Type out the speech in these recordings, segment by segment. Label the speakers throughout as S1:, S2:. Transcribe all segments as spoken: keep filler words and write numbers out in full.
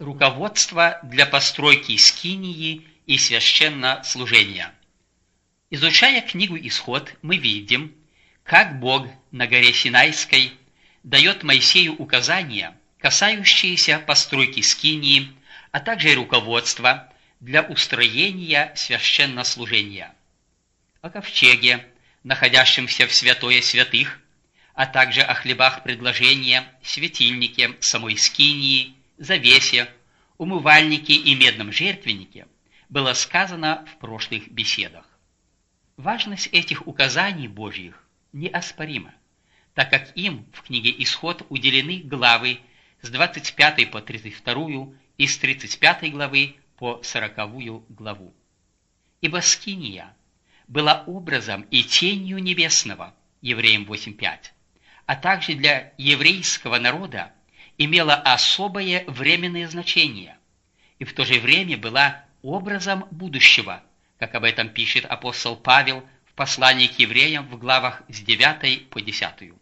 S1: Руководство для постройки скинии и священнослужения. Изучая книгу «Исход», мы видим, как Бог на горе Синайской дает Моисею указания, касающиеся постройки скинии, а также руководства для устроения священнослужения. О ковчеге, находящемся в святое святых, а также о хлебах предложения, светильнике, самой скинии, завесе, умывальнике и медном жертвеннике было сказано в прошлых беседах. Важность этих указаний Божьих неоспорима, так как им в книге «Исход» уделены главы с двадцать пятой по тридцать вторую и с тридцать пятой главы по сороковую главу. Ибо скиния была образом и тенью небесного, Евреям восемь пять, а также для еврейского народа имела особое временное значение и в то же время была образом будущего, как об этом пишет апостол Павел в послании к евреям в главах с девятой по десятую.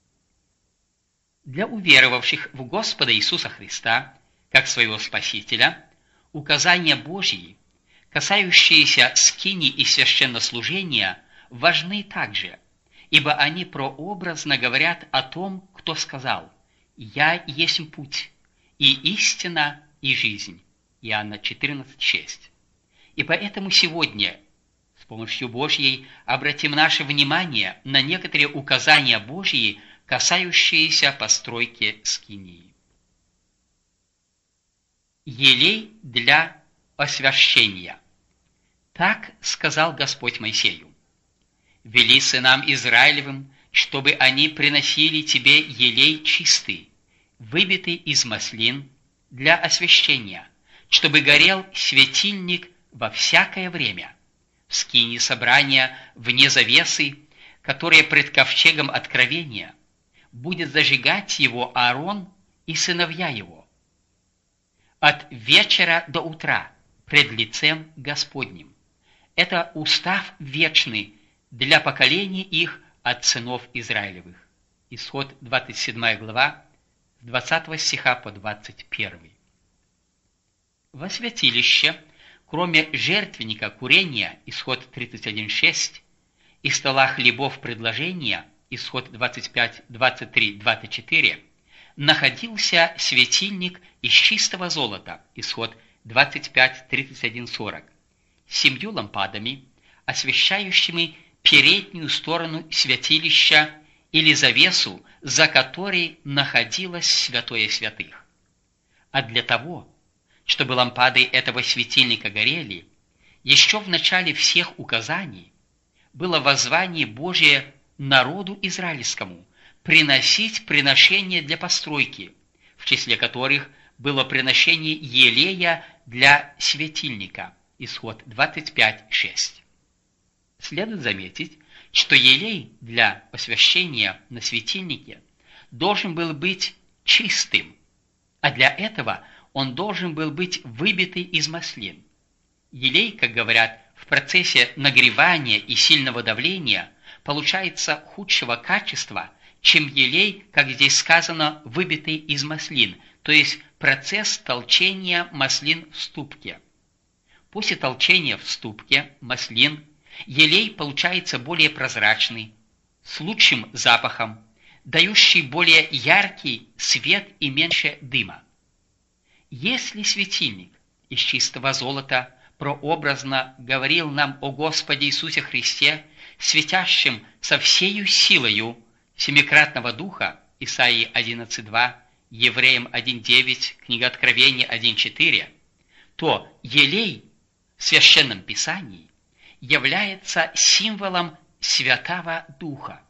S1: Для уверовавших в Господа Иисуса Христа, как своего Спасителя, указания Божьи, касающиеся скинии и священнослужения, важны также, ибо они прообразно говорят о том, кто сказал: «Я есть путь, и истина, и жизнь». Иоанна четырнадцать шесть. И поэтому сегодня с помощью Божьей обратим наше внимание на некоторые указания Божьи, касающиеся постройки скинии. Елей для освящения. Так сказал Господь Моисею: «Вели сынам Израилевым, чтобы они приносили тебе елей чистый, выбитый из маслин, для освящения, чтобы горел светильник во всякое время, в скинии собрания вне завесы, которая пред ковчегом откровения, будет зажигать его Аарон и сыновья его от вечера до утра пред лицем Господним. Это устав вечный для поколения их от сынов Израилевых». Исход двадцать седьмая глава, с двадцатого стиха по двадцать первый. Во святилище, кроме жертвенника курения, Исход тридцать один шесть, и стола хлебов предложения, Исход двадцать пять двадцать три двадцать четыре, находился светильник из чистого золота, Исход двадцать пять тридцать один сорок, с семью лампадами, освещающими переднюю сторону святилища или завесу, за которой находилось святое святых. А для того, чтобы лампады этого светильника горели, еще в начале всех указаний было воззвание Божие народу израильскому приносить приношения для постройки, в числе которых было приношение елея для светильника, Исход двадцать пять шесть. Следует заметить, что елей для освящения на светильнике должен был быть чистым, а для этого он должен был быть выбитый из маслин. Елей, как говорят, в процессе нагревания и сильного давления получается худшего качества, чем елей, как здесь сказано, выбитый из маслин, то есть процесс толчения маслин в ступке. После толчения в ступке маслин елей получается более прозрачный, с лучшим запахом, дающий более яркий свет и меньше дыма. Если светильник из чистого золота прообразно говорил нам о Господе Иисусе Христе, светящем со всею силою семикратного Духа, Исаии одиннадцать два, Евреям один девять, Книга Откровения один четыре, то елей в Священном Писании является символом Святого Духа.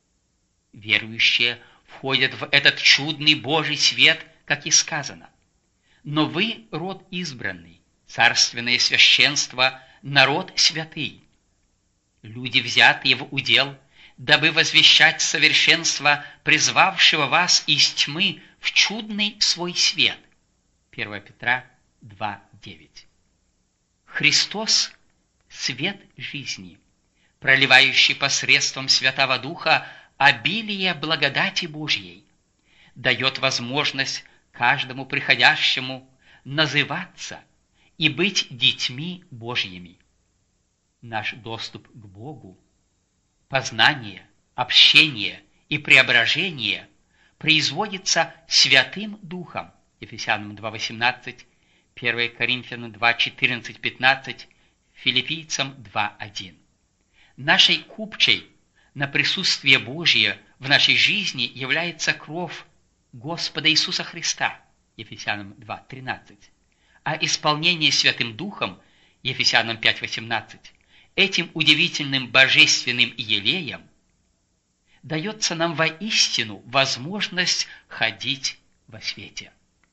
S1: Верующие входят в этот чудный Божий свет, как и сказано: «Но вы род избранный, царственное священство, народ святый, люди, взятые в удел, дабы возвещать совершенство призвавшего вас из тьмы в чудный свой свет». первое Петра два девять. Христос – свет жизни, проливающий посредством Святого Духа обилие благодати Божьей, дает возможность каждому приходящему называться и быть детьми Божьими. Наш доступ к Богу, познание, общение и преображение производится Святым Духом. Ефесянам два восемнадцать, первое Коринфянам два четырнадцать пятнадцать, Филиппийцам два один. Нашей купчей на присутствие Божие в нашей жизни является кровь Господа Иисуса Христа. Ефесянам два тринадцать. А исполнение Святым Духом, Ефесянам пять восемнадцать, этим удивительным божественным елеем дается нам воистину возможность ходить во свете.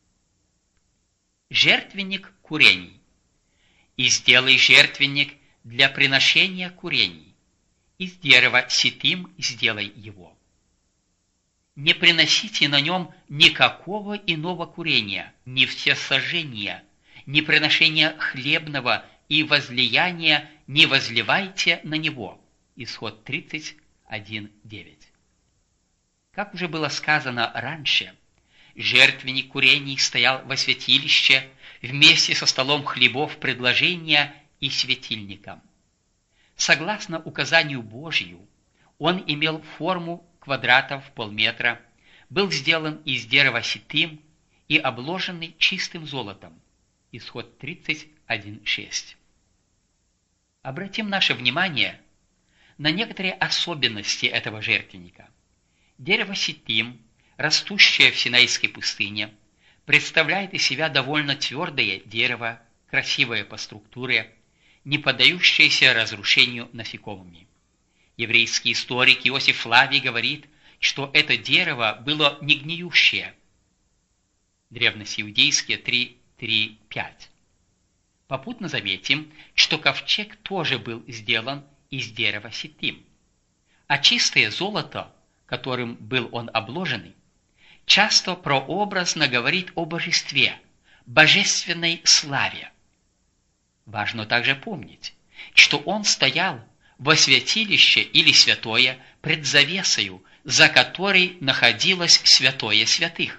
S1: Жертвенник курений. И сделай жертвенник для приношения курений. Из дерева ситим сделай его. Не приносите на нем никакого иного курения, ни всесожжения, ни приношения хлебного и возлияния не возливайте на него. Исход тридцать один девять. Как уже было сказано раньше, жертвенник курений стоял во святилище вместе со столом хлебов предложения и светильником. Согласно указанию Божию, он имел форму квадратов полметра, был сделан из дерева ситим и обложенный чистым золотом. Исход тридцать один шесть. Обратим наше внимание на некоторые особенности этого жертвенника. Дерево ситим, растущее в Синайской пустыне, представляет из себя довольно твердое дерево, красивое по структуре, не поддающееся разрушению насекомыми. Еврейский историк Иосиф Флавий говорит, что это дерево было не гниющее. Древность иудейские три три пять. Попутно заметим, что ковчег тоже был сделан из дерева ситим, а чистое золото, которым был он обложен, часто прообразно говорит о божестве, божественной славе. Важно также помнить, что он стоял во святилище или святое пред завесою, за которой находилось святое святых.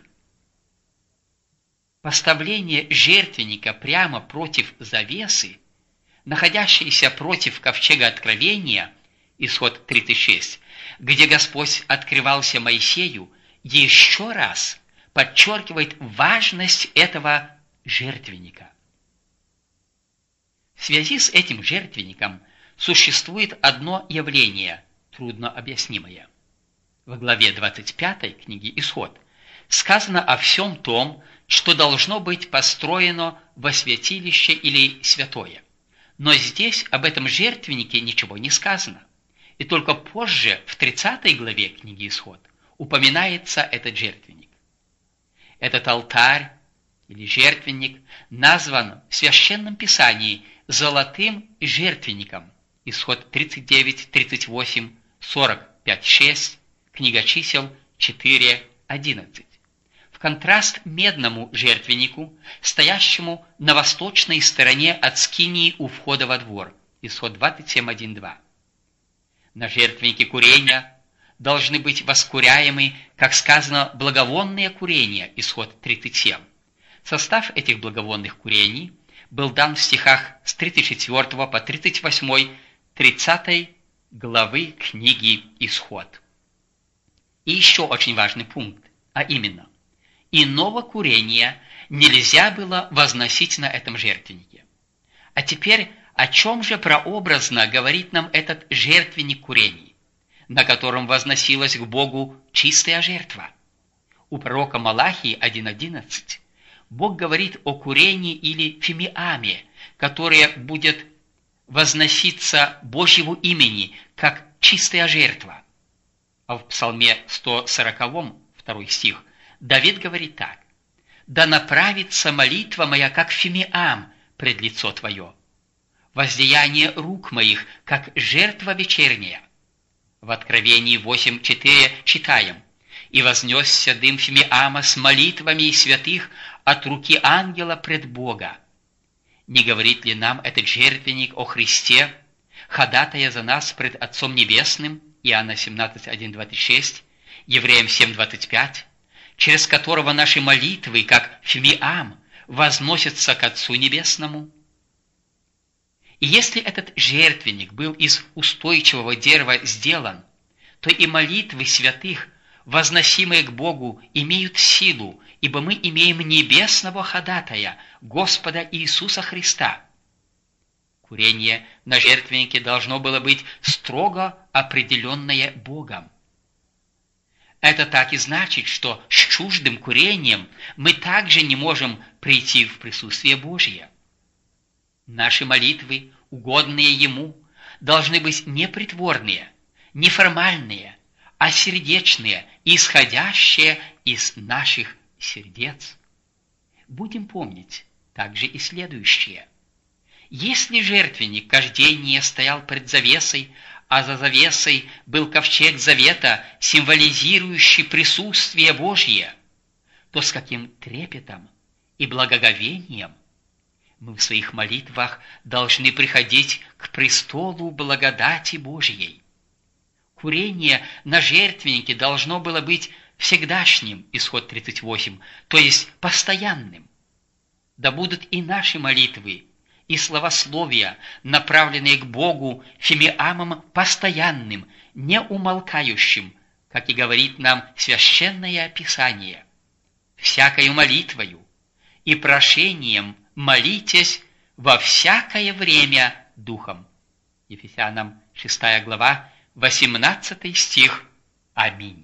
S1: Поставление жертвенника прямо против завесы, находящейся против ковчега откровения, исход тридцать шесть, где Господь открывался Моисею, еще раз подчеркивает важность этого жертвенника. В связи с этим жертвенником существует одно явление, трудно объяснимое. В главе двадцать пятой книги «Исход» сказано о всем том, что должно быть построено во святилище или святое. Но здесь об этом жертвеннике ничего не сказано. И только позже, в тридцатой главе книги «Исход», упоминается этот жертвенник. Этот алтарь или жертвенник назван в Священном Писании золотым жертвенником. Исход тридцать девять тридцать восемь сорок пять шесть, книга чисел четыре одиннадцать. В контраст медному жертвеннику, стоящему на восточной стороне от скинии у входа во двор. Исход двадцать семь один два. На жертвеннике курения должны быть воскуряемы, как сказано, благовонные курения. Исход тридцать семь. Состав этих благовонных курений был дан в стихах с тридцать четвёртого по тридцать восьмой тридцатой главы книги «Исход». И еще очень важный пункт, а именно, иного курения нельзя было возносить на этом жертвеннике. А теперь о чем же прообразно говорит нам этот жертвенник курений, на котором возносилась к Богу чистая жертва? У пророка Малахии один одиннадцать Бог говорит о курении или фимиаме, которое будет возноситься Божьему имени, как чистая жертва. А в Псалме сто сороковом, второй стих, Давид говорит так: «Да направится молитва моя, как фимиам, пред лицо Твое, возлияние рук моих, как жертва вечерняя». В Откровении восемь четыре читаем: «И вознесся дым фимиама с молитвами святых от руки ангела пред Бога». Не говорит ли нам этот жертвенник о Христе, ходатая за нас пред Отцом Небесным, Иоанна семнадцать один двадцать шесть, Евреям семь двадцать пять, через которого наши молитвы, как фимиам, возносятся к Отцу Небесному. И если этот жертвенник был из устойчивого дерева сделан, то и молитвы святых, возносимые к Богу, имеют силу, ибо мы имеем небесного ходатая, Господа Иисуса Христа. Курение на жертвеннике должно было быть строго определенное Богом. Это так и значит, что с чуждым курением мы также не можем прийти в присутствие Божье. Наши молитвы, угодные Ему, должны быть не притворные, не формальные, а сердечные, исходящие из наших сердец. Будем помнить также и следующее. Если жертвенник кождения стоял пред завесой, а за завесой был ковчег завета, символизирующий присутствие Божье, то с каким трепетом и благоговением мы в своих молитвах должны приходить к престолу благодати Божьей. Курение на жертвеннике должно было быть всегдашним, исход тридцать восемь, то есть постоянным. Да будут и наши молитвы, и словословия, направленные к Богу фимиамом постоянным, неумолкающим, как и говорит нам Священное Писание. Всякою молитвою и прошением молитесь во всякое время Духом. Ефесянам шестая глава, восемнадцатый стих. Аминь.